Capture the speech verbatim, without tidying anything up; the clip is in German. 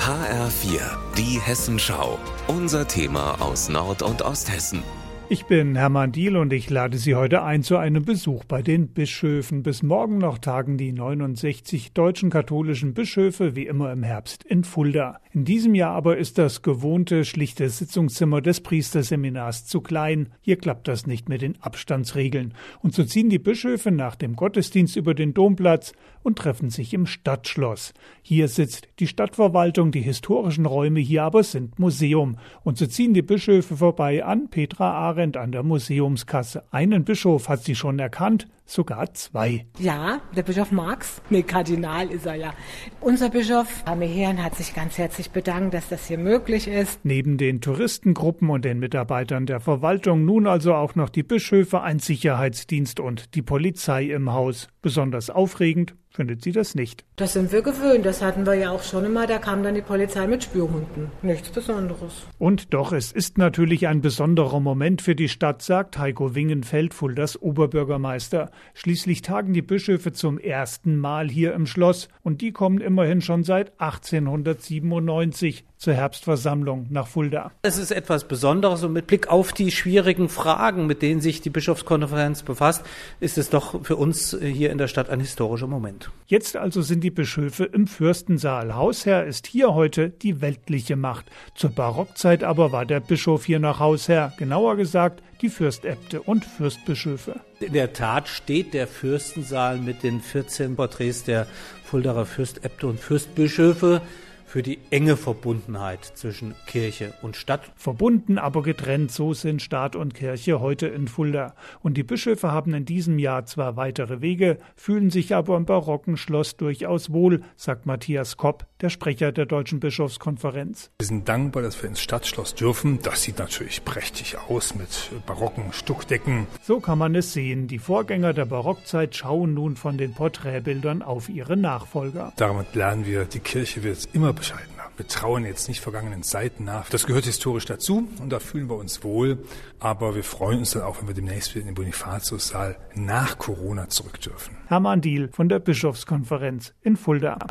H R vier, die Hessenschau. Unser Thema aus Nord- und Osthessen. Ich bin Hermann Diehl und ich lade Sie heute ein zu einem Besuch bei den Bischöfen. Bis morgen noch tagen die neunundsechzig deutschen katholischen Bischöfe wie immer im Herbst in Fulda. In diesem Jahr aber ist das gewohnte, schlichte Sitzungszimmer des Priesterseminars zu klein. Hier klappt das nicht mit den Abstandsregeln. Und so ziehen die Bischöfe nach dem Gottesdienst über den Domplatz und treffen sich im Stadtschloss. Hier sitzt die Stadtverwaltung, die historischen Räume hier aber sind Museum. Und so ziehen die Bischöfe vorbei an Petra Arendt an der Museumskasse. Einen Bischof hat sie schon erkannt, sogar zwei. Ja, der Bischof Marx, nee, Kardinal ist er ja. Unser Bischof, Herr Meheeren, hat sich ganz herzlich bedankt, dass das hier möglich ist. Neben den Touristengruppen und den Mitarbeitern der Verwaltung nun also auch noch die Bischöfe, ein Sicherheitsdienst und die Polizei im Haus. Besonders aufregend findet sie das nicht. Das sind wir gewöhnt, das hatten wir ja auch schon immer, da kam dann die Polizei mit Spürhunden. Nichts Besonderes. Und doch, es ist natürlich ein besonderer Moment für die Stadt, sagt Heiko Wingenfeld, Fuldas Oberbürgermeister. Schließlich tagen die Bischöfe zum ersten Mal hier im Schloss und die kommen immerhin schon seit achtzehnhundertsiebenundneunzig zur Herbstversammlung nach Fulda. Es ist etwas Besonderes und mit Blick auf die schwierigen Fragen, mit denen sich die Bischofskonferenz befasst, ist es doch für uns hier in der Stadt ein historischer Moment. Jetzt also sind die Bischöfe im Fürstensaal. Hausherr ist hier heute die weltliche Macht. Zur Barockzeit aber war der Bischof hier noch Hausherr, genauer gesagt die Fürstäbte und Fürstbischöfe. In der Tat steht der Fürstensaal mit den vierzehn Porträts der Fuldaer Fürstäbte und Fürstbischöfe für die enge Verbundenheit zwischen Kirche und Stadt. Verbunden, aber getrennt, so sind Staat und Kirche heute in Fulda. Und die Bischöfe haben in diesem Jahr zwar weitere Wege, fühlen sich aber im barocken Schloss durchaus wohl, sagt Matthias Kopp, der Sprecher der Deutschen Bischofskonferenz. Wir sind dankbar, dass wir ins Stadtschloss dürfen. Das sieht natürlich prächtig aus mit barocken Stuckdecken. So kann man es sehen. Die Vorgänger der Barockzeit schauen nun von den Porträtbildern auf ihre Nachfolger. Damit lernen wir, die Kirche wird immer bescheidener. Wir trauen jetzt nicht vergangenen Zeiten nach. Das gehört historisch dazu und da fühlen wir uns wohl. Aber wir freuen uns dann auch, wenn wir demnächst wieder in den Bonifatiussaal nach Corona zurück dürfen. Hermann Diehl von der Bischofskonferenz in Fulda.